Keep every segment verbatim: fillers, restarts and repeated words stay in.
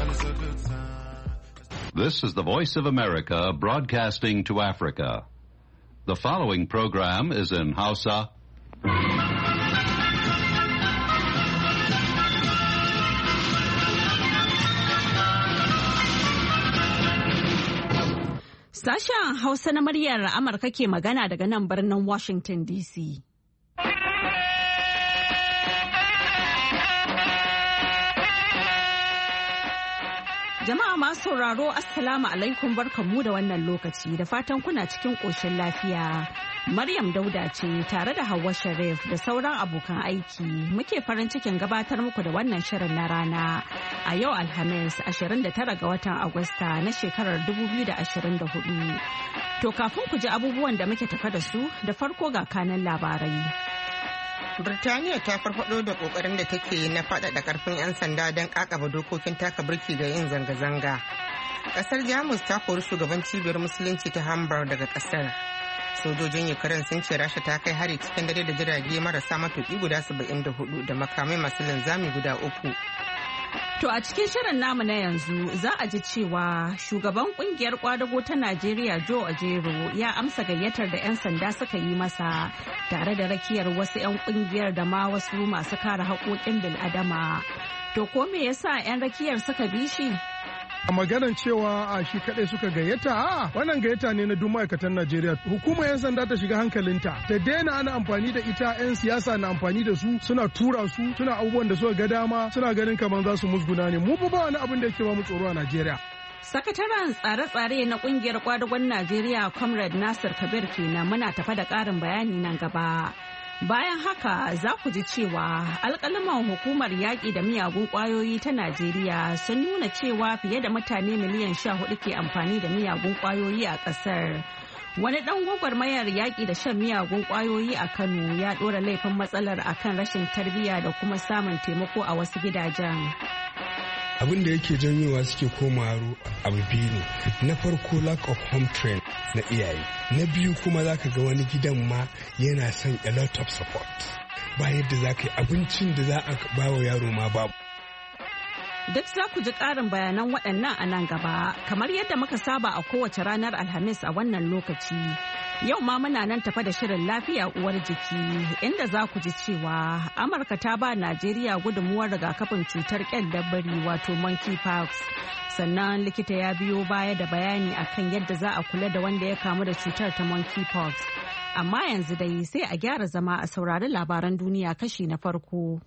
This is the Voice of America broadcasting to Africa. The following program is in Hausa. Sashen Hausa na muryar Amurka ke magana daga nan birnin Washington D C. Jama'a masu sauraro Assalamu alaikum barkanmu da wannan lokaci da fatan kuna cikin ƙoshin lafiya. Maryam Dauda ce tare da Hauwa Sharif da sauran abokan aiki muke farin cikin gabatar muku da wannan shirin na rana a yau Alhamis ashirin da tara ga watan Agusta na shekarar dubu biyu da ashirin da hudu. To kafin ku ji abubuwan da muke tafa da su da farko ga kanan labarai. Birtaniya ta farfado da kokarin da take na faɗaɗa karfin 'yan sanda don kakaba dokokin taka birki ga yin zanga-zanga. Kasar Jamus ta kori shugaban cibiyar musulunci ta Hamburg daga kasar. Sojojin Ukraine sun ce Rasha ta kai hari cikin dare da jirage marasa matuƙi guda saba'in da hudu da makamai masu linzami guda uku. To a cikin shirin namu na yanzu za a ji cewa shugaban kungiyar kwadago ta Najeriya Joe Ajero ya amsa gayyatar da 'yan sanda suka yi masa tare da rakiyar wasu 'yan kungiyar da ma wasu masu kare haƙoƙin bil'adama. To ko me yasa 'yan rakiyar suka bi shi? A maganan cewa a shi kadai suka gayyata a wannan gayyata ne na duk ma'aikatan Najeriya. Hukumar 'yan sanda ta shiga hankalinta ta daina ana amfani da ita 'yan siyasa na amfani da su suna tura su suna abubuwan da suka ga dama suna ganin kamar za su musguna ne mu ba wani abin da yake ba mu tsoro a Najeriya. Sakataren tsare-tsare na kungiyar kwadagon Najeriya Comrade Nasir Kabir kenan muna tafa da ƙarin bayani nan gaba. Bayan haka za ku ji cewa alƙalaman hukumar yaƙi da miyagun ƙwayoyi ta Najeriya sun nuna cewa fiye da mutane miliyan sha hudu ke amfani da miyagun ƙwayoyi a ƙasar. Wani ɗan gwagwarmayar yaƙi da shan miyagun ƙwayoyi a Kano ya ɗora laifin matsalar akan rashin tarbiyya da kuma samun taimako a wasu gidajen. Abin da yake janyowa suke koma abu biyu ne. Na farko lack of home train na iyaye. Na biyu kuma zaka ga wani gidan ma yana son a lot of support. Ba yadda za ka yi abincin da za a ba wa yaro ma babu. Duk za ku ji ƙarin bayanan waɗannan a nan gaba, kamar yadda muka saba a kowace ranar Alhamis a wannan lokaci. Yau ma muna nan tafa da shirin lafiya uwar jiki, inda za ku ji cewa Amurka ta ba Najeriya gudunmuwar rigakafin cutar ƙyandar-biri wato monkeypox. Sannan likita ya biyo baya da bayani akan yadda za a kula da wanda ya kamu da cutar ta monkeypox. Amma yanzu dai sai a gyara zama a saurari labaran duniya kashi na farko.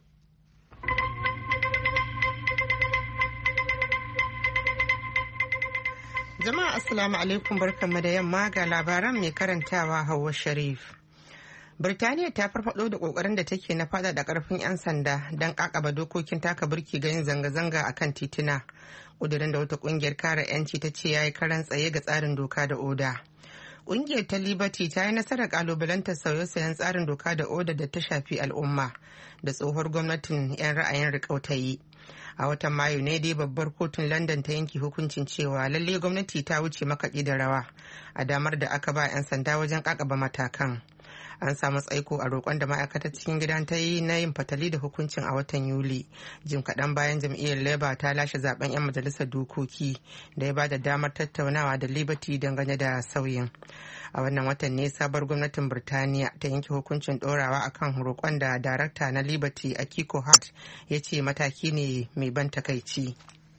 Jama'a Assalamu alaikum barkanmu da yamma ga labaran mai karantawa Hauwa Sharif. Birtaniya ta farfado da kokarin da take na fada da karfin 'yan sanda don kakaba dokokin taka birki ga yin zanga-zanga a kan tituna. Kudirin da wata kungiyar kare 'yanci ta ce ya yi karan tsaye ga tsarin doka da oda. Kungiyar ta Liberty ta yi nasarar kalubalantar sauye-sayen tsarin doka da oda da ta shafi al'umma da tsohuwar gwamnatin 'yan ra'ayin riƙau ta yi. A watan Mayu ne dai babbar kotun London ta yanke hukuncin cewa lalle gwamnati ta wuce makaɗi da rawa a damar da aka ba 'yan sanda wajen kakaba matakan. An samu tsaiko a roƙon da ma'aikatar cikin gidan ta yi na yin fatali da hukuncin a watan Yuli. Jim kaɗan bayan jam'iyyar Labour ta lashe zaben 'yan majalisar dokoki da ya ba da damar tattaunawa da Liberty dangane da sauyin. A wannan watan ne sabar gwamnatin Birtaniya ta yanke hukuncin ɗorawa akan roƙon da darakta na Liberty Akiko Hart ya ce mataki ne mai ban takaici.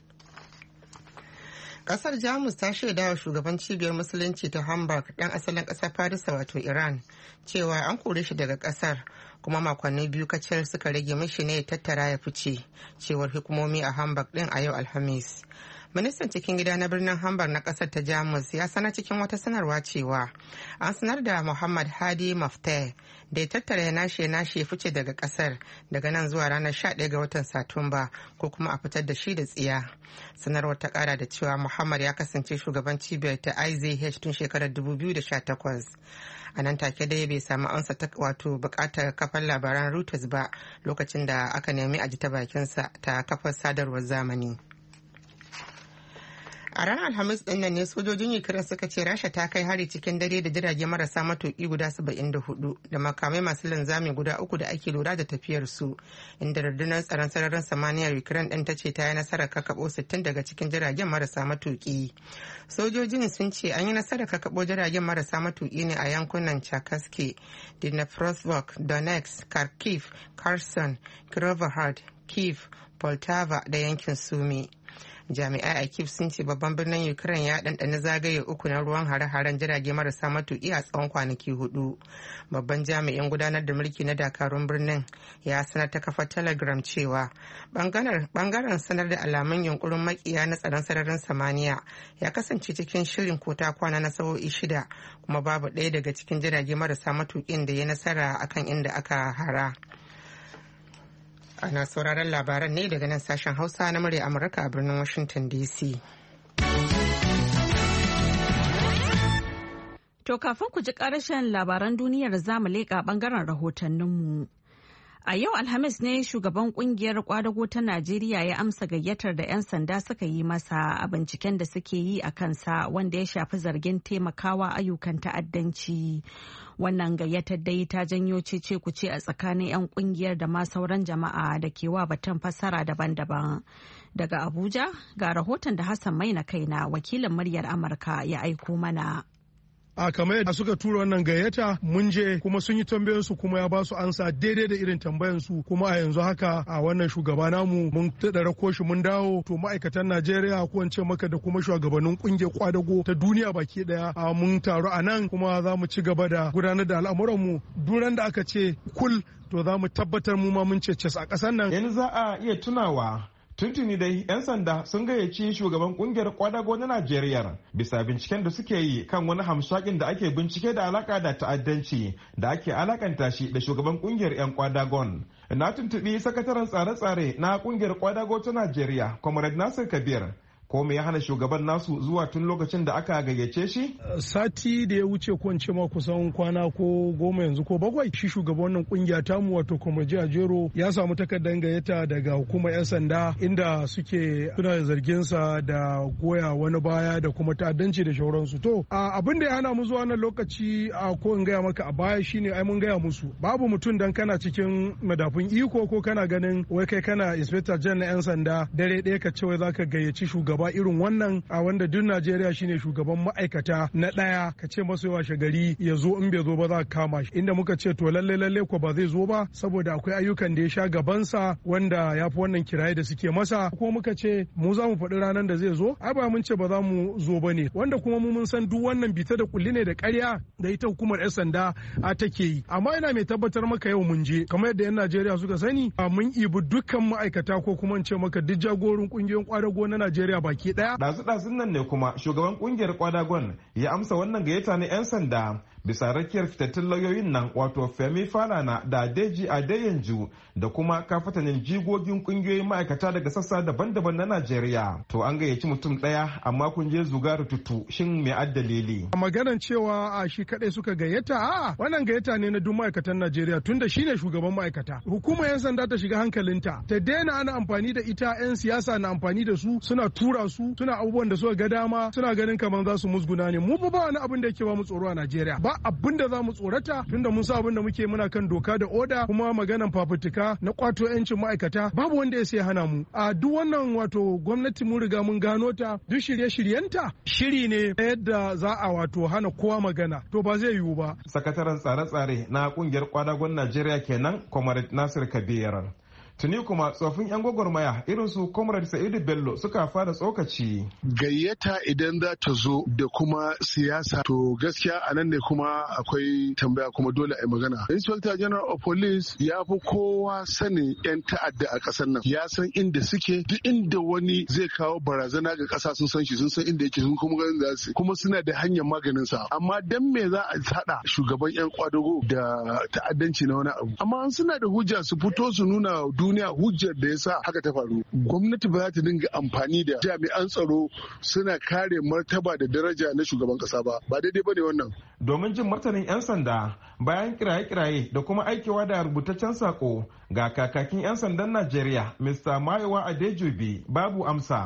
Kasar Jamus ta shaida wa shugaban cibiyar musulunci ta Hamburg ɗan asalin ƙasar Farisa wato Iran cewa an kore shi daga ƙasar kuma makonni biyu kacal suka rage mishi ne ya tattara ya fice cewar hukumomi a Hamburg ɗin a yau Alhamis. Ministan cikin gida na birnin Hamburg na kasar ta Jamus ya sanar cikin wata sanarwa cewa an sanar da Muhammad Hadi Mafteh da ya tattara ya nashe ya nashe ya fice daga kasar daga nan zuwa ranar sha ɗaya ga watan Satumba ko kuma a fitar da shi da tsiya. Sanarwar ta kara da cewa Muhammad ya kasance shugaban cibiyar ta I Z H tun shekarar dubu biyu da sha takwas. A nan take dai bai samu amsa ta wato bukatar kafar labaran Reuters ba lokacin da aka nemi a ji ta bakinsa ta kafar sadarwar zamani. A ranar Alhamis ɗin nan ne sojojin Ukraine suka ce Rasha ta kai hari cikin dare da jirage marasa matuƙi guda saba'in da hudu da makamai masu linzami guda uku da ake lura da tafiyar su, inda rundunar tsaron sararin samaniyar Ukraine ɗin ta ce ta yi nasarar kakkaɓo sittin daga cikin jiragen marasa matuƙi. Sojojin sun ce an yi nasarar kakkaɓo jiragen marasa matuƙi ne a yankunan Cherkasky, Dnipropetrovsk, Donetsk, Kharkiv, Kherson, Kirovohrad, Kyiv, Poltava da yankin Sumy. Jami'ai a Kyiv sun ce babban birnin Ukraine ya ɗanɗana zagaye uku na ruwan hare-haren jirage marasa matuƙi a tsawon kwanaki hudu. Babban jami'in gudanar da mulki na dakarun birnin ya sanar ta kafar Telegram cewa bangaren sanar da alamun yunkurin makiya na tsaron sararin samaniya ya kasance cikin shirin kota kwana na sa'o'i shida, kuma babu ɗaya daga cikin jirage marasa matuƙin da ya nasara akan inda aka hara. Ana sauraron labaran ne daga nan sashen Hausa na murya Amurka a birnin Washington D C. To kafin ku ji ƙarashen labaran duniyar zamu leƙa ɓangaren rahotanninmu. A yau Alhamis ne shugaban kungiyar kwadago ta Najeriya ya amsa gayyatar da 'yan sanda suka yi masa a binciken da suke yi a kansa wanda ya shafi zargin taimakawa ayyukan ta'addanci. Wannan gayyatar dai ta janyo cece kuce a tsakanin 'yan kungiyar da ma sauran jama'a da ke wa batun fassara daban-daban. Daga Abuja ga rahoton da Hassan Maina kaina wakilin muryar Amurka ya aiko mana. a kamar yadda suka tura wannan gayyata mun je kuma sun yi tambayan su kuma ya ba su ansa daidai da irin tambayan su kuma a yanzu haka a wannan shugaba namu mun tada rako shi mun dawo to ma'aikatan Najeriya ko ce maka da kuma shugabannin kungiyar kwadago ta duniya baki daya mun taru a nan kuma za mu ci gaba da gudanar da al'amuran mu duran da aka ce kul to za mu tabbatar mu ma mun ce a ƙasar nan. Yanzu za a iya tunawa tuntuni dai 'yan sanda sun gayyaci shugaban kungiyar kwadago na Najeriya bisa binciken da suke yi kan wani hamshakin da ake bincike da alaka da ta'addanci da ake alakanta shi da shugaban kungiyar 'yan kwadagon. Na tuntubi sakataren tsare-tsare na kungiyar kwadago ta Najeriya, Comrade Nasir Kabir. Ko me ya hana shugaban nasu zuwa tun lokacin da aka gayyace shi? Sati da ya wuce ko in ce ma kusan kwana ko goma yanzu ko bakwai shi shugaban wannan kungiya tamu wato Kwamaji Ajero ya samu takardar gayyata daga hukumar 'yan sanda inda suke suna zargin sa da goya wani baya da kuma ta'addanci da shauransu. To abin da ya hana mu zuwa wannan lokaci ko in gaya maka a baya shine ai mun gaya musu babu mutum dan kana cikin madafun iko ko kana ganin wai kai kana inspector general na 'yan sanda dare ɗaya ka ce wai zaka gayyaci shugaban gaba irin wannan a wanda duk Najeriya shine shugaban ma'aikata na ɗaya ka ce masa yawa shagari ya zo in bai zo ba za ka kama shi inda muka ce to lalle lalle ko ba zai zo ba saboda akwai ayyukan da ya sha gabansa wanda ya fi wannan kiraye da suke masa ko muka ce mu za mu faɗi ranar da zai zo ai ba mun ce ba za mu zo ba ne wanda kuma mu mun san duk wannan bita da kulli ne da ƙarya da ita hukumar 'yan sanda a take yi amma ina mai tabbatar maka yau mun je kamar yadda 'yan Najeriya suka sani mun ibi dukkan ma'aikata ko kuma in ce maka duk jagorin kungiyoyin kwadago na Najeriya baki daya. Dazu-dazun nan ne kuma shugaban kungiyar kwadagon ya amsa wannan gayyata na 'yan sanda bisa rakiyar fitattun lauyoyin nan wato Femi Falana da Deji Adeyanju da kuma kafatanin jigogin kungiyoyin ma'aikata daga sassa daban-daban na Najeriya. To an gayyaci mutum daya amma kun je zuga rututu shin me addalili? Maganan cewa a shi kadai suka gayyata a wannan gayyata ne na duk ma'aikatan Najeriya tunda shine shugaban ma'aikata. Hukumar 'yan sanda ta shiga hankalinta ta daina ana amfani da ita 'yan siyasa na amfani da su suna tura su suna abubuwan da suka ga dama suna ganin kamar za su musguna ne mu ba wani abin da yake ba mu tsoro a Najeriya ba abin da za mu tsorata tunda mun sa abin da muke muna kan doka da oda kuma maganan fafutuka na kwato 'yancin ma'aikata babu wanda ya sai hana mu a duk wannan wato gwamnati mun riga mun gano ta duk shirye-shiryenta shiri ne yadda za a wato hana kowa magana to ba zai yiwu ba. Sakataren tsare-tsare na kungiyar kwadagon Najeriya kenan Comrade Nasir Kabir. Tuni kuma tsofin 'yan gwagwarmaya irin su Comrade Sa'idu Bello suka fara tsokaci. Gayyata idan za ta zo da kuma siyasa to gaskiya a nan ne kuma akwai tambaya kuma dole a yi magana. Inspector General of Police ya fi kowa sanin 'yan ta'adda a ƙasar nan. Ya san inda suke duk inda wani zai kawo barazana ga ƙasa sun san shi sun san inda yake sun kuma ganin za su kuma suna da hanyar maganin sa. Amma dan me za a haɗa shugaban 'yan kwadago da ta'addanci na wani abu. Amma suna da hujja su fito su nuna duniya hujjar da ya sa haka ta faru. Gwamnati ba za ta dinga amfani da jami'an tsaro suna kare martaba da daraja na shugaban kasa ba. Ba daidai ba ne wannan. Domin jin martanin 'yan sanda bayan kiraye-kiraye da kuma aikewa da rubutaccen sako ga kakakin 'yan sandan Najeriya Mister Mayowa Adejobi babu amsa.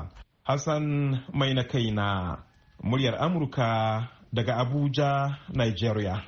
Hassan mai na kaina, muryar Amurka daga Abuja, Nigeria.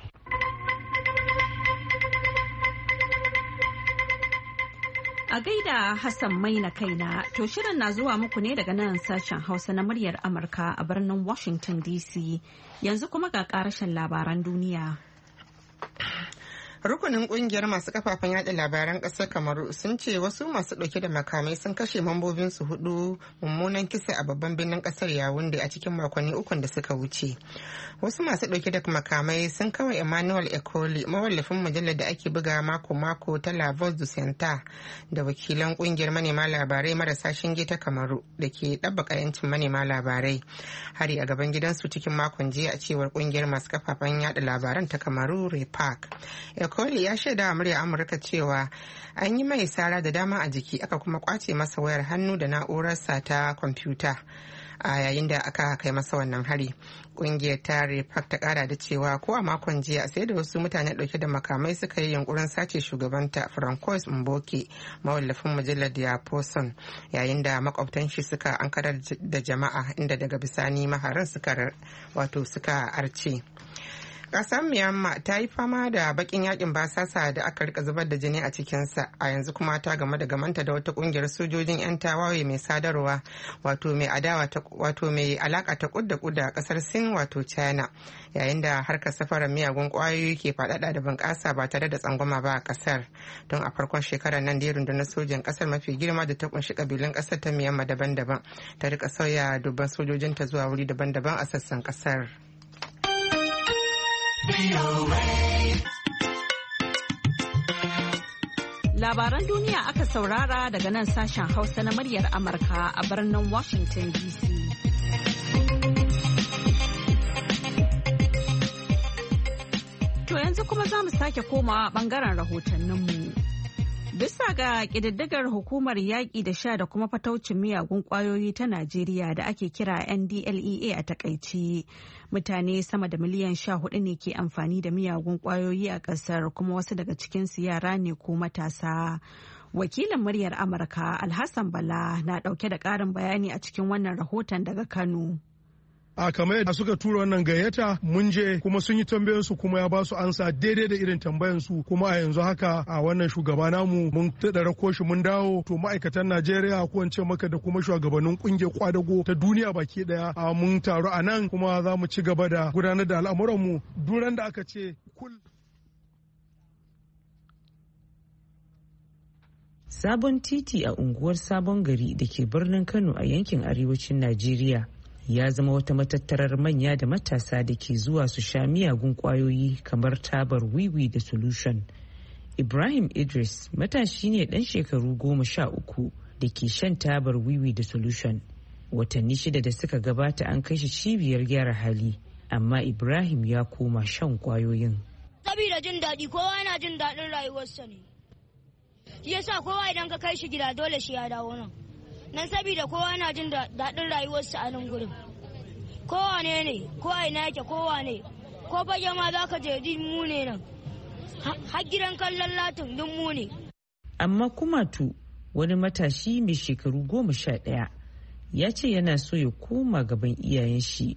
A gaida Hassan mai na kaina, to shirin na zuwa muku ne daga nan sashen Hausa na muryar Amurka a birnin Washington D C. Yanzu kuma ga karashen labaran duniya. Rukunin kungiyar masu kafafen yada labaran kasar Kamaru sun ce wasu masu dauke da makamai sun kashe mambobinsu hudu mummunan kisa a babban birnin kasar Yaounde a cikin makonni ukun da suka wuce. Wasu masu dauke da makamai sun kawai Emmanuel Ekoli, mawallafin mujallar da ake buga mako-mako ta La Voix du Centre, da wakilan kungiyar manema labarai marasa shinge ta Kamaru da ke ɗabbaka 'yancin manema labarai. Hari a gaban gidansu cikin makon jiya a cewar kungiyar masu kafafen yada labaran ta Kamaru Repac. Ekoli ya shaida wa murya Amurka cewa an yi mai sara da dama a jiki aka kuma kwace masa wayar hannu da na'urarsa ta kwamfuta a yayin da aka kai masa wannan hari. Kungiyar ta Repac ta kara da cewa ko a makon jiya sai da wasu mutane dauke da makamai suka yi yunkurin sace shugabanta Francois Mboke, mawallafin mujallar da Poson, yayin da makwabtan shi suka ankarar da jama'a inda daga bisani maharan suka wato suka arce. Kasar Myanmar ta yi fama da bakin yakin basasa da aka rika zubar da jini a cikinsa, a yanzu kuma ta game da gamanta da wata kungiyar sojojin 'yan tawaye mai sadarwa wato mai adawa wato mai alaka ta kudda kudda a kasar Sin wato China, yayin da harkar safarar miyagun kwayoyi ke faɗaɗa da bunƙasa ba tare da tsangwama ba a kasar. Don a farkon shekarar nan da rundunar sojan kasar mafi girma da ta kunshi kabilun kasar ta Myanmar daban-daban ta rika sauya dubban sojojinta zuwa wuri daban-daban a sassan kasar. Labaran duniya aka saurara daga nan sashen Hausa na muryar Amurka a birnin Washington D C. To yanzu kuma za mu sake komawa bangaren rahotanninmu. Bisa ga ƙididdigar hukumar yaƙi da sha da kuma fataucin miyagun ƙwayoyi ta Najeriya da ake kira N D L E A a takaice, mutane sama da miliyan sha hudu ne ke amfani da miyagun ƙwayoyi a ƙasar, kuma wasu daga cikinsu yara ne ko matasa. Wakilin muryar Amurka Alhassan Bala na ɗauke da ƙarin bayani a cikin wannan rahoton daga Kano. a kamar yadda suka tura wannan gayyata mun je kuma sun yi tambayoyin su kuma ya ba su ansa daidai da irin tambayan su, kuma a yanzu haka a wannan shugaba namu mun tada rako shi mun dawo. To ma'aikatan Najeriya ko ce maka da kuma shugabannin kungiyar kwadago ta duniya baki daya a mun taru a nan, kuma za mu ci gaba da gudanar da al'amuran mu duran da aka ce kul. Sabon titi a unguwar Sabon Gari da ke birnin Kano a yankin arewacin Najeriya ya zama wata matattarar manya da matasa da ke zuwa su sha miyagun kwayoyi kamar tabar wiwi da solution. Ibrahim Idris matashi ne dan shekaru goma sha uku da ke shan tabar wiwi da solution. Watanni shida da suka gabata an kai shi cibiyar gyara hali, amma Ibrahim ya koma shan kwayoyin. Sabida jin daɗi, kowa yana jin daɗin rayuwarsa ne. Shi yasa kowa idan ka kai shi gida dole shi ya dawo nan. Nan sabida kowa yana jin daɗin rayuwarsa a nan gurin. Kowa ne ne, kowa ina yake kowa ne. Ko fage ma za ka je din mu ne nan. Har gidan kallon latin din mu ne. Amma Kumatu, wani matashi mai shekaru goma sha ɗaya, ya ce yana so ya koma gaban iyayen shi.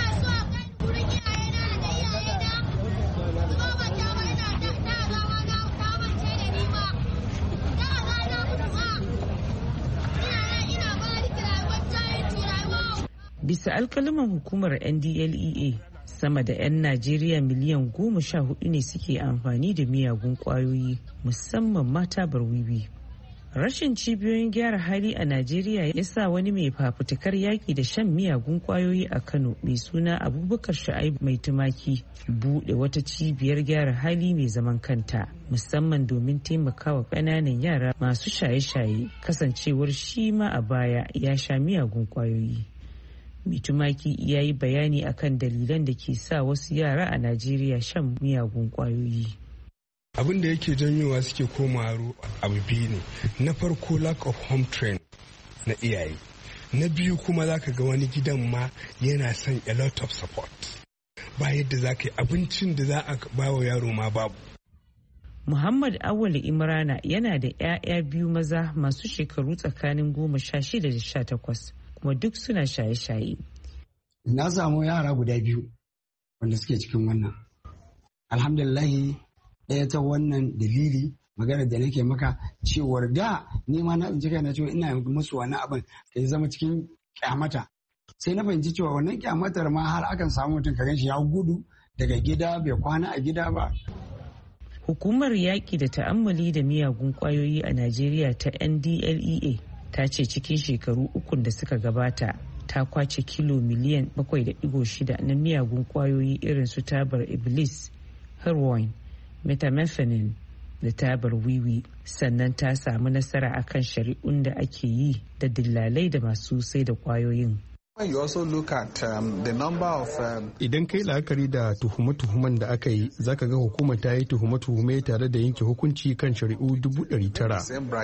Bisa alkalaman hukumar N D L E A, sama da 'yan Najeriya miliyan goma sha hudu ne suke amfani da miyagun kwayoyi, musamman mata barwiwi. Rashin cibiyoyin gyara hali a Najeriya ya sa wani mai fafutukar yaƙi da shan miyagun kwayoyi a Kano mai suna Abubakar Sha'ib mai tumaki buɗe wata cibiyar gyara hali mai zaman kanta, musamman domin taimakawa ƙananan yara masu shaye-shaye, kasancewar shi ma a baya ya sha miyagun kwayoyi. Mitumaki ya yi bayani akan dalilan da ke sa wasu yara a Najeriya shan miyagun kwayoyi. Abin da yake janyowa suke koma abu biyu ne. Na farko lack of home train na iyaye. Na biyu kuma zaka ga wani gidan ma yana son a lot of support. Ba yadda za ka yi abincin da za a ba wa yaro ma babu. Muhammad Awal Imrana yana da 'ya'ya biyu maza masu shekaru tsakanin goma sha shida da sha takwas. kuma duk suna shaye-shaye. Na samu yara guda biyu wanda suke cikin wannan. Alhamdulillahi ɗaya ta wannan dalili magana da nake maka cewar da nema na tsinci kai na cewa ina musu wani abin ka zama cikin kyamata. Sai na fahimci cewa wannan kyamatar ma har akan samu mutum ka ganshi ya gudu daga gida bai kwana a gida ba. Hukumar yaƙi da ta'ammali da miyagun ƙwayoyi a Najeriya ta N D L E A ta ce cikin shekaru ukun da suka gabata ta kwace kilo miliyan bakwai da digo shida na miyagun ƙwayoyi irin su tabar iblis, heroin, methamphetamine da tabar wiwi, sannan ta samu nasara akan shari'un da ake yi da dillalai da masu sai da ƙwayoyin. Idan kai la'akari da tuhume-tuhumen da aka yi, zaka ga hukumar ta yi tuhume-tuhume tare da yanke hukunci kan shari'u dubu ɗari tara.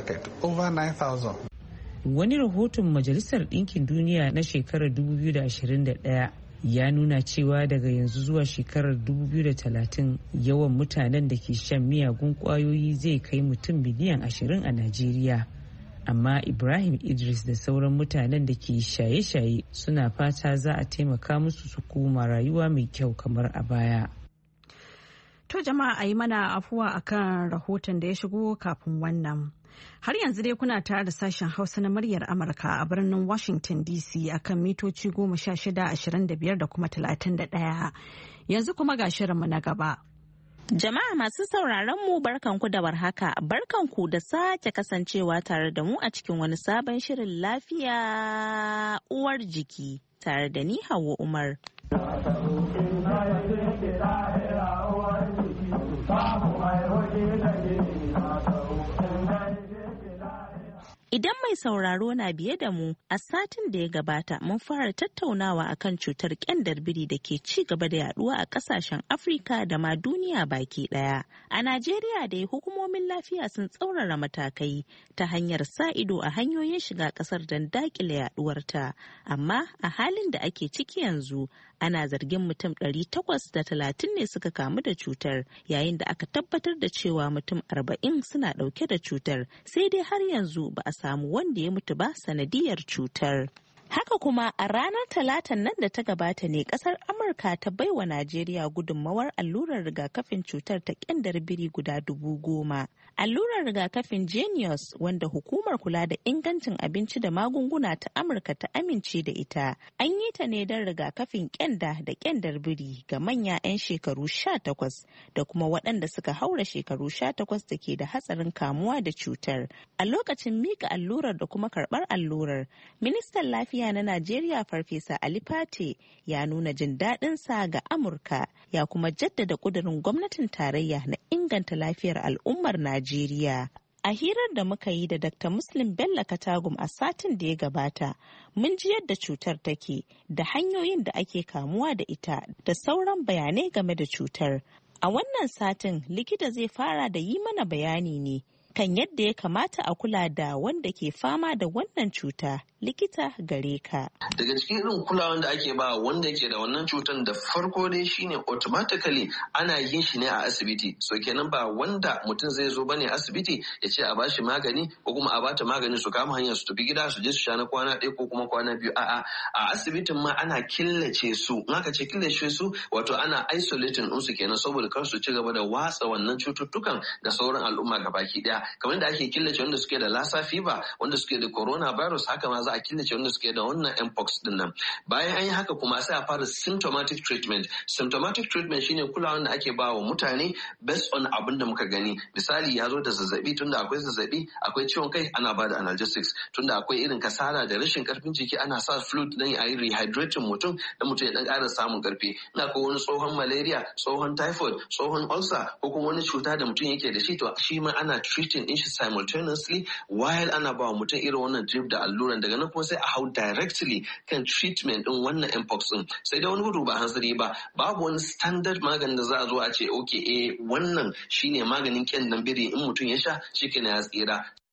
Wani rahoton Majalisar Ɗinkin Duniya na shekarar dubu biyu da ashirin da ɗaya ya nuna cewa daga yanzu zuwa shekarar dubu biyu da talatin yawan mutanen da ke shan miyagun ƙwayoyi zai kai mutum miliyan ashirin a Najeriya. Amma Ibrahim Idris da sauran mutanen da ke shaye-shaye suna fata za a taimaka musu su koma rayuwa mai kyau kamar a baya. To jama'a a yi mana afuwa akan rahoton da ya shigo kafin wannan. Har yanzu dai kuna tare da sashen Hausa na muryar Amurka a birnin Washington D C akan mitoci goma sha shida, ashirin da biyar da kuma talatin da ɗaya. Yanzu kuma ga shirinmu na gaba. Jama'a masu sauraron mu barkanku da warhaka, barkanku da sake kasancewa tare da mu a cikin wani sabon shirin lafiya uwar jiki tare da ni Hauwa Umar. Idan mai sauraro na biye da mu, a satin da ya gabata mun fara tattaunawa akan cutar kyandar biri da ke ci gaba da yaduwa a kasashen Afrika da ma duniya baki daya. A Najeriya da hukumomin lafiya sun tsaurara matakai ta hanyar sa ido a hanyoyin shiga kasar don dakile yaduwarta. Amma a halin da ake ciki yanzu, ana zargin mutum ɗari takwas da talatin ne suka kamu da cutar, yayin da aka tabbatar da cewa mutum arba'in suna ɗauke da cutar, sai dai har yanzu ba a samu wanda ya mutu ba sanadiyar cutar. Haka kuma a ranar talatan nan da ta gabata ne kasar Amurka ta baiwa Najeriya gudunmawar allurar rigakafin cutar ta kyandar biri guda dubu goma. Allurar rigakafin Jenius, wanda hukumar kula da ingancin abinci da magunguna ta Amurka ta amince da ita, an yi ta ne don rigakafin kyanda da kyandar biri ga manya 'yan shekaru sha takwas da kuma waɗanda suka haura shekaru sha takwas da ke da hatsarin kamuwa da cutar. A lokacin mika allurar da kuma karɓar allurar, ministan lafiya na Najeriya Farfesa Ali Fate ya nuna jin daɗinsa ga Amurka, ya kuma jaddada ƙudurin gwamnatin tarayya na inganta lafiyar al'ummar Najeriya. A hirar da muka yi da Dakta Muslim Bello Katagum a satin da ya gabata, mun ji yadda cutar take da hanyoyin da ake kamuwa da ita da sauran bayanai game da cutar. A wannan satin likita zai fara da yi mana bayani ne kan yadda ya kamata a kula da wanda ke fama da wannan cuta. Likita gare ka. Daga cikin irin kulawan da ake ba wanda yake da wannan cutar da farko dai shine automatically ana yin shi ne a asibiti. So kenan ba wanda mutum zai zo bane asibiti ya ce a bashi magani ko kuma a bata magani su kama hanyar su tafi gida su je su sha na kwana ɗaya ko kuma kwana biyu. A'a, a asibitin ma ana killace su. In aka ce killace su, wato ana isolating ɗinsu kenan saboda kar su ci gaba da watsa wannan cututtukan da sauran al'umma gabaki ɗaya. Kamar da ake killace wanda suke da lassa fever, wanda suke da coronavirus, haka ma za a killace wanda suke da wannan mpox din nan. Bayan an yi haka kuma sai a fara symptomatic treatment. Symptomatic treatment shine kulawan da ake ba wa mutane based on abin da muka gani. Misali, ya zo da zazzabi, tunda akwai zazzabi, akwai ciwon kai, ana ba da analgesics. Tunda akwai irin kasala da rashin karfin jiki, ana sa fluid dan a yi rehydrating mutum dan mutum ya dan ƙara samun karfi. Ina ko wani tsohon malaria, tsohon typhoid, tsohon ulcer ko kuma wani cuta da mutum yake da shi, to shi ma ana treating din shi simultaneously while ana ba wa mutum irin wannan drip da alluran. Daga nan kuma sai a hau directly kan treatment din wannan mpox din. Sai da wani gudu ba hanzari ba, babu wani standard maganin da za a zo a ce okay eh wannan shine maganin kyandan biri, in mutum ya sha shikenan ya tsira.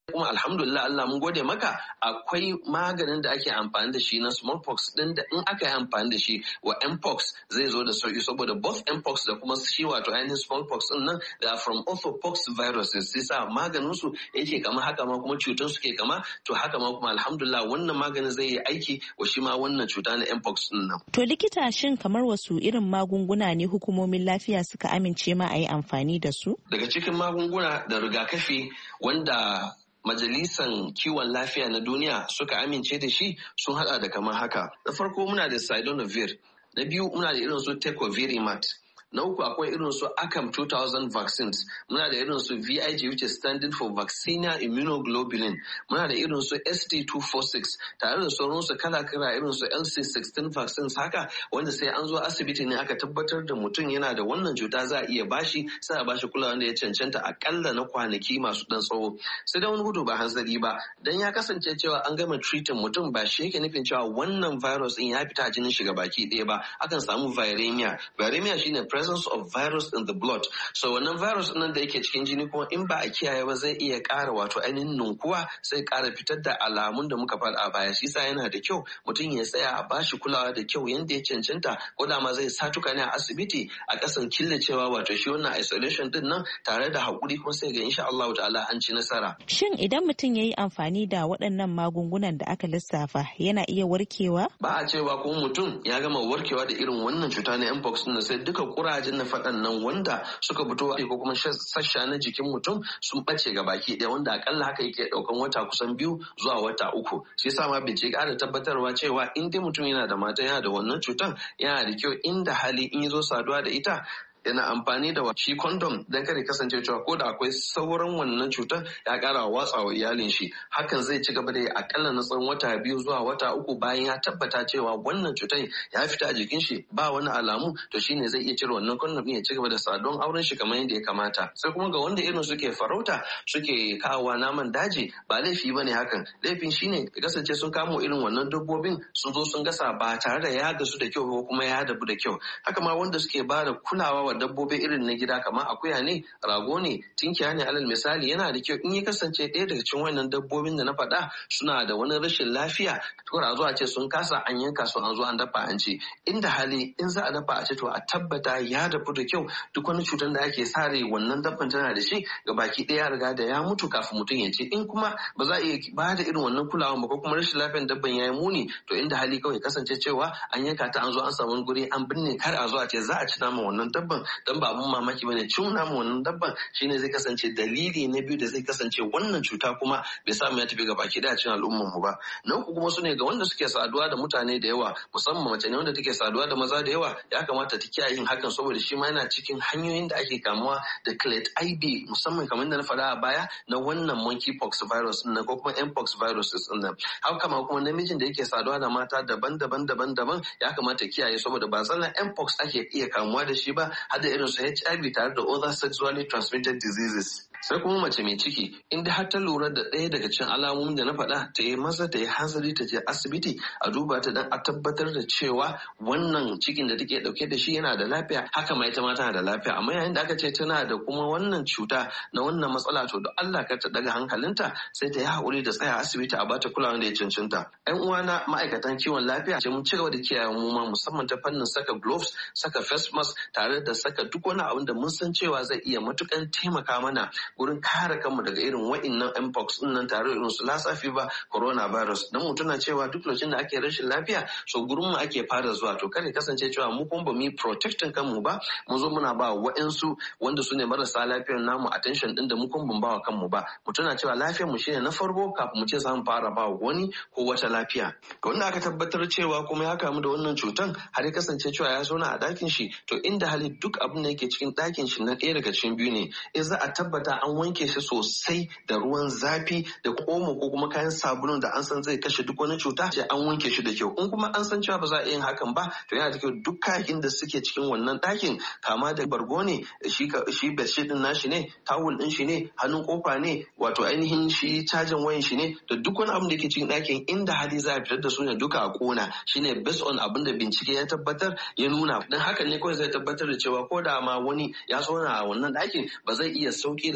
kuma alhamdulillah Allah mun gode maka akwai maganin da ake amfani da shi na smallpox din da in aka yi amfani da shi wa mpox zai zo da sauki saboda both mpox da kuma shi wato ainihin smallpox din nan da from orthopox viruses sai sa maganin su yake kama haka ma kuma cutar su ke kama to haka ma kuma alhamdulillah wannan maganin zai yi aiki wa shi ma wannan cuta na mpox din nan. To likita shin kamar wasu irin magunguna ne hukumomin lafiya suka amince ma a yi amfani da su? Daga cikin magunguna da rigakafi wanda Majalisan kiwon lafiya na duniya suka amince da shi sun hada da kamar haka. Na farko muna da Sildenafil, na biyu muna da irin su Tecovirimat, na uku akwai irin su Acam two thousand vaccines, muna da irin su V I G which is standing for Vaccinia Immunoglobulin, muna da irin su S T two forty-six tare da sauransu kala-kala irin su L C sixteen vaccines haka wanda sai an zo asibiti ne aka tabbatar da mutum yana da wannan cuta za a iya bashi sai a bashi kulawa da ya cancanta akalla na kwanaki masu dan tsawo. Sai da wani gudu ba hanzari ba dan ya kasance cewa an gama treating mutum ba shi yake nufin cewa wannan virus din ya fita a jinin shiga baki ɗaya ba, akan samu viremia. Viremia shine presence of virus in the blood. So wannan virus nan da yake cikin jini kuma in ba a kiyaye ba zai iya ƙara wato ainihin ninkuwa sai ƙara fitar da alamun da muka faɗa a baya. Shi yasa yana da kyau mutum ya tsaya a bashi kulawa da kyau yanda ya cancanta ko da ma zai satuka ne a asibiti a ƙasan killacewa wato shi wannan isolation din nan tare da haƙuri kuma sai ga insha Allah ta'ala an ci nasara. Shin idan mutum ya yi amfani da waɗannan magungunan da aka lissafa yana iya warkewa? Ba a cewa ko mutum ya gama warkewa da irin wannan cuta na mpox din sai duka kurajen na faɗan nan wanda suka fito ko kuma sassa na jikin mutum sun ɓace ga baki ɗaya wanda akalla haka yake ɗaukan wata kusan biyu zuwa wata uku. Shi yasa ma bincike ƙara tabbatarwa cewa in dai mutum yana da mata yana da wannan cutan yana da kyau inda hali in ya zo saduwa da ita yana amfani da shi condom don kada kasance cewa ko da akwai sauran wannan cutar ya kara watsa wa iyalin shi, hakan zai ci gaba da yi akalla na tsawon wata biyu zuwa wata uku bayan ya tabbata cewa wannan cutar ya fita a jikin shi ba wani alamu to shine zai iya cire wannan condom ya ci gaba da saduwan auren shi kamar yadda ya kamata. Sai kuma ga wanda irin suke farauta suke kawowa naman daji ba laifi bane hakan, laifin shine ya kasance sun kamo irin wannan dabbobin sun zo sun gasa ba tare da ya gasu da kyau ko kuma ya dabu da kyau. Haka ma wanda suke ba da kulawa dabbobi irin na gida kamar akuya ne, rago ne, tinkiya ne alal misali yana da kyau in ya kasance ɗaya daga cikin wannan dabbobin da na faɗa suna da wani rashin lafiya to a zo a ce sun kasa an yanka su an zo an dafa an ci. Inda hali in za a dafa a ce to a tabbata ya dafu da kyau duk wani cutar da ake sare wannan dabban tana da shi ga baki ɗaya ya riga da ya mutu kafin mutum ya ci. In kuma ba za a iya ba da irin wannan kulawa ba ko kuma rashin lafiyar dabban ya yi muni to inda hali kawai kasance cewa an yanka ta an zo an samu guri an binne kar a zo a ce za a ci naman wannan dabban dan ba abun mamaki bane cin naman wannan dabban shine zai kasance dalili na biyu da zai kasance wannan cuta kuma bai samu ya tafi ga baki da cikin al'umman mu ba. Na uku kuma sune ga wanda suke saduwa da mutane da yawa musamman mace ne wanda take saduwa da maza da yawa ya kamata ta kiyaye yin hakan saboda shi ma yana cikin hanyoyin da ake kamuwa da clade I B musamman kamar da na faɗa a baya na wannan monkeypox virus din ko kuma mpox viruses din nan. Haka ma kuma namijin da yake saduwa da mata daban-daban daban-daban ya kamata kiyaye saboda ba zallan mpox ake iya kamuwa da shi ba har da irin su H I V tare da other sexually transmitted diseases. Sai kuma mace mai ciki inda har ta lura da ɗaya daga cikin alamomin da na faɗa ta yi maza ta yi hanzari ta je asibiti a duba ta dan a tabbatar da cewa wannan cikin da take dauke da shi yana da lafiya haka ma ita ma tana da lafiya. Amma yayin da aka ce tana da kuma wannan cuta na wannan matsala to da Allah ka ta daga hankalinta sai ta yi haƙuri da tsaya asibiti a bata kulawa da ya cancanta. Ƴan uwana ma'aikatan kiwon lafiya ce mun ci gaba da kiyaye mu ma musamman ta fannin saka gloves, saka face mask tare da saka duk wani abin da mun san cewa zai iya matukan taimaka mana gurin kare kanmu daga irin wa'innan mpox din nan tare da irin su lassa fever, coronavirus. Dan mu tuna cewa duk lokacin da ake rashin lafiya so gurin mu ake fara zuwa to kada kasance cewa mu kuma ba mu protectin kanmu ba mu zo muna ba wa'insu wanda su ne marasa lafiyar namu attention din da mu kuma ban ba wa kanmu ba. Mu tuna cewa lafiyar mu shine na farko kafin mu ce za mu fara ba wani ko wata lafiya. Ga wanda aka tabbatar cewa kuma ya kamu da wannan cutan har ya kasance cewa ya zo na a dakin shi to inda hali duk abin da yake cikin ɗakin shi na ɗaya daga cikin biyu ne in za a tabbata an wanke shi sosai da ruwan zafi da omo ko kuma kayan sabulun da an san zai kashe duk wani cuta sai an wanke shi da kyau. In kuma an san cewa ba za a yin hakan ba to yana da kyau duk kayakin da suke cikin wannan ɗakin kama da bargo ne shi shi bedsheet din nashi ne tawul din shi ne hannun kofa ne wato ainihin shi cajin wayan shi ne da duk wani abin da yake cikin ɗakin inda hali za a fitar da su ne duka a kona shine based on abin da bincike ya tabbatar ya nuna dan hakan ne kawai zai tabbatar da cewa ko da ma wani ya zauna a wannan ɗakin ba zai iya sauki da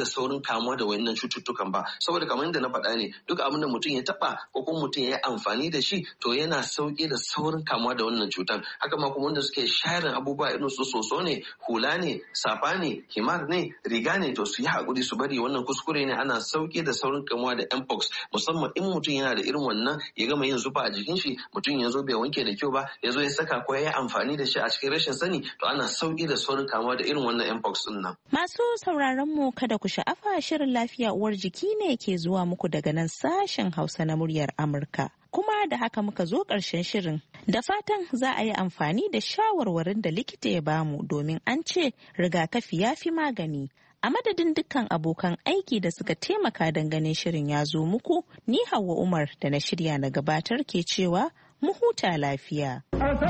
saurin kamuwa da wayannan cututtukan ba, saboda kamar yadda na faɗa ne duk abin da mutum ya taɓa ko kuma mutum ya yi amfani da shi to yana sauƙi da saurin kamuwa da wannan cutan. Haka ma kuma wanda suke sharin abubuwa irin su soso ne, hula ne, safa ne, himar ne, riga ne, to su yi haƙuri su bari, wannan kuskure ne, ana sauƙi da saurin kamuwa da mpox, musamman in mutum yana da irin wannan ya gama yin zufa a jikin shi, mutum ya zo bai wanke da kyau ba, ya zo ya saka ko ya yi amfani da shi a cikin rashin sani, to ana sauƙi da saurin kamuwa da irin wannan mpox din nan. Masu sauraron mu kada ku sha'afa, shirin lafiya uwar jiki ne ke zuwa muku daga nan sashen Hausa na muryar Amurka. Kuma da haka muka zo ƙarshen shirin. Da fatan za a yi amfani da shawarwarin da likita ya bamu, domin an ce rigakafi ya fi magani. A madadin dukkan abokan aiki da suka taimaka don ganin shirin ya zo muku, ni Hauwa Umar da na shirya na gabatar ke cewa mu huta lafiya.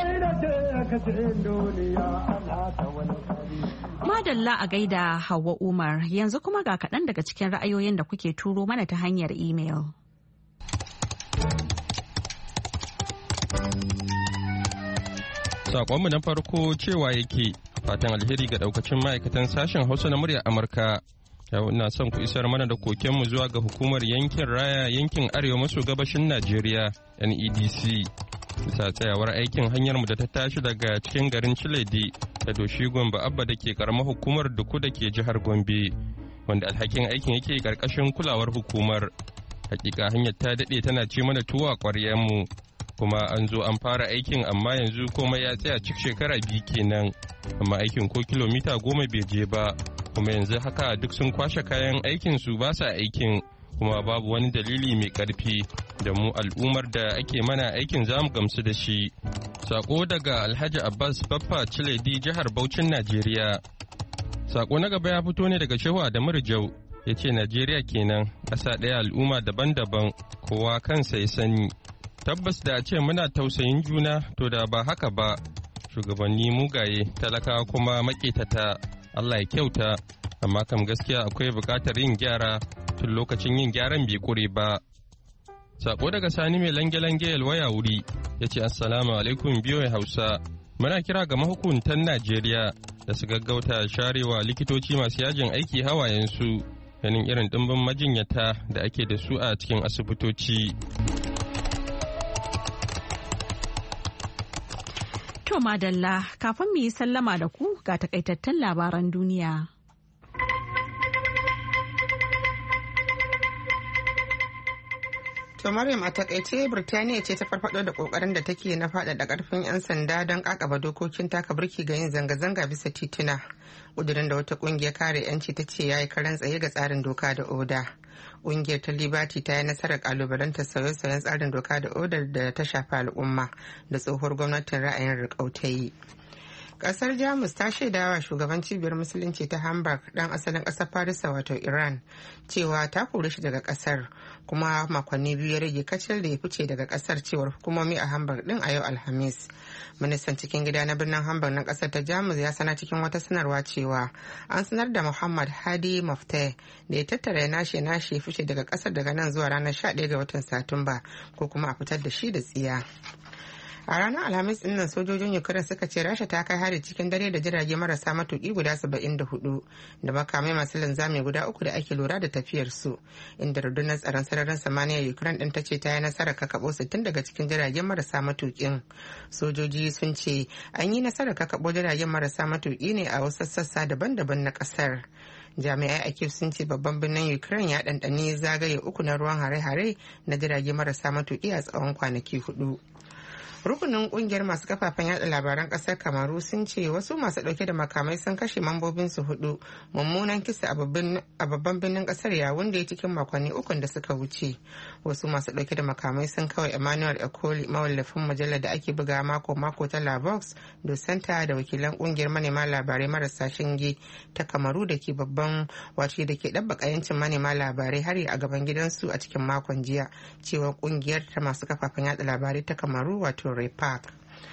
Madalla a gaida Hauwa Umar, yanzu kuma ga kaɗan daga cikin ra'ayoyin da kuke turo mana ta hanyar imel. Sakonmu na farko cewa yake fatan alheri ga daukacin ma'aikatan sashen Hausa na muryar Amurka. Yau ina son ku isar mana da kokenmu zuwa ga hukumar yankin raya yankin arewa maso gabashin Najeriya N E D C. Bisa tsayawar aikin hanyarmu da ta tashi daga cikin garin Chiledi da Doshi Gombe Abba da ke karamar hukumar Duku da ke jihar Gombe, wanda alhakin aikin yake karkashin kulawar hukumar. Hakika hanyar ta daɗe tana ce mana tuwa ƙwaryenmu. Kuma an zo an fara aikin amma yanzu komai ya tsaya cikin shekara biyu kenan, amma aikin ko kilomita goma bai je ba, kuma yanzu haka duk sun kwashe kayan aikin su ba sa aikin, kuma babu wani dalili mai karfi da mu al'ummar da ake mana aikin zamu gamsu da shi. Sako daga Alhaji Abbas Baffa Ciledi jihar Bauchin Najeriya. Sako na gaba ya fito ne daga Shehu Adamu Rijau, ya ce Najeriya kenan ƙasa ɗaya al'umma daban-daban kowa kansa ya sani. Tabbas da a ce muna tausayin juna to da ba haka ba, shugabanni mugaye talakawa kuma maƙetata, Allah ya kyauta, amma kam gaskiya akwai buƙatar yin gyara tun lokacin yin gyaran bai kure ba. Sako daga Sani mai lange-lange waya wuri ya ce assalamu alaikum biyoyi Hausa, muna kira ga mahukuntan Najeriya da su gaggauta sharewa likitoci masu yajin aiki hawayensu, ganin irin ɗimbin majinyata da ake da su a cikin asibitoci. To madalla, kafin mu yi sallama da ku ga takaitattun labaran duniya. To Maryam, a takaice Birtaniya ce ta farfado da kokarin da take na faɗaɗa ƙarfin 'yan sanda don kakaba dokokin taka birki ga yin zanga-zanga bisa tituna. Ƙudurin da wata ƙungiyar kare 'yanci ta ce ya yi karan tsaye ga tsarin doka da oda. Ƙungiyar ta Liberty ta yi nasarar kalubalantar sauye-sauyen tsarin doka da odar da ta shafi al'umma da tsohuwar gwamnatin ra'ayin riƙau ta yi. Kasar Jamus ta shaidawa shugaban cibiyar musulunci ta Hamburg dan asalin kasar Farisa wato Iran cewa ta kore shi daga kasar, kuma makonni biyu ya rage kacal da ya fice daga kasar, cewar hukumomi a Hamburg din a yau Alhamis. Ministan cikin gida na birnin Hamburg na kasar ta Jamus ya sana cikin wata sanarwa cewa an sanar da Muhammad Hadi Mafteh da ya tattara ya nashe nashe ya fice daga kasar daga nan zuwa ranar sha ɗaya ga watan Satumba, ko kuma a fitar da shi da tsiya. A ranar Alhamis ɗin nan sojojin Ukraine suka ce Rasha ta kai hari cikin dare da jirage marasa matuƙi guda saba'in da hudu da makamai masu linzami guda uku da ake lura da tafiyar su, inda rundunar tsaron sararin samaniya Ukraine ɗin ta ce ta yi nasarar kakabo sittin daga cikin jiragen marasa matuƙin. Sojoji sun ce an yi nasarar kakabo jiragen marasa matuƙi ne a wasu sassa daban-daban na ƙasar. Jami'ai a Kiev sun ce babban birnin Ukraine ya ɗanɗani zagaye uku na ruwan hare-hare na jirage marasa matuƙi a tsawon kwanaki hudu. Rukunin kungiyar masu kafafen yada labaran kasar Kamaru sun ce wasu masu dauke da makamai sun kashe mambobin su hudu mummunan kisa a babban birnin kasar Yawun da ya cikin makonni ukun da suka wuce. Wasu masu dauke da makamai sun kawai Emmanuel Ekoli, mawallafin mujallar da ake buga mako-mako ta La Vox do Santa, da wakilan kungiyar manema labarai marasa shinge ta Kamaru da ke babban wato da ke dabbaka yancin manema labarai hari a gaban gidansu a cikin makon jiya, cewa kungiyar ta masu kafafen yada labarai ta Kamaru wato Repak.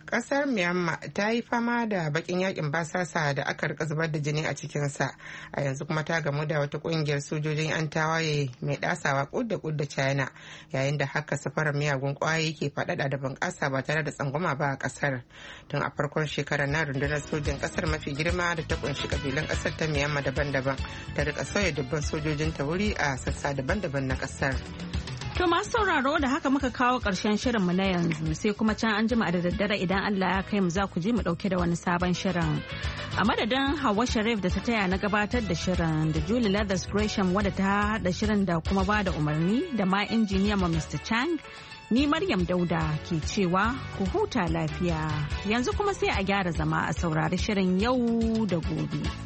Kasar Myanmar ta yi fama da bakin yakin basasa da aka rika zubar da jini a cikinsa, a yanzu kuma ta gamu da wata kungiyar sojojin 'yan tawaye mai dasawa kudda kudda China, yayin da haka safarar miyagun kwayoyi ke faɗaɗa da bunƙasa ba tare da tsangwama ba a kasar. Tun a farkon shekarar na rundunar sojin kasar mafi girma da ta kunshi kabilan kasar ta Myanmar daban-daban ta rika sauya dubban sojojin ta wuri a sassa daban-daban na kasar. To masu sauraro da haka muka kawo ƙarshen shirinmu na yanzu, sai kuma can an jima da daddare idan Allah ya kai mu za ku ji mu ɗauke da wani sabon shirin. A madadin Hauwa Sharif da ta taya na gabatar da shirin, da Julie Leathers Gresham wadda ta haɗa shirin da kuma ba da umarni, da ma injiniyan mu Mister Chang, ni Maryam Dauda ke cewa ku huta lafiya. Yanzu kuma sai a gyara zama a saurari shirin yau da gobe.